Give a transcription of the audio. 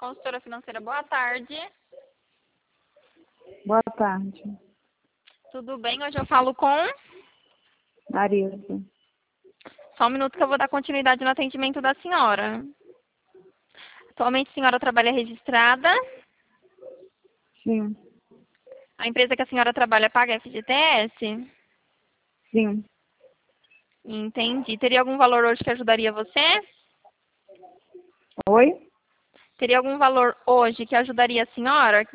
consultora financeira. Boa tarde. Boa tarde. Tudo bem? Hoje eu falo com... Marisa. Só um minuto que eu vou dar continuidade no atendimento da senhora. Atualmente a senhora trabalha registrada. Sim. A empresa que a senhora trabalha paga FGTS? Sim. Entendi. Teria algum valor hoje que ajudaria você? Oi? Teria algum valor hoje que ajudaria a senhora?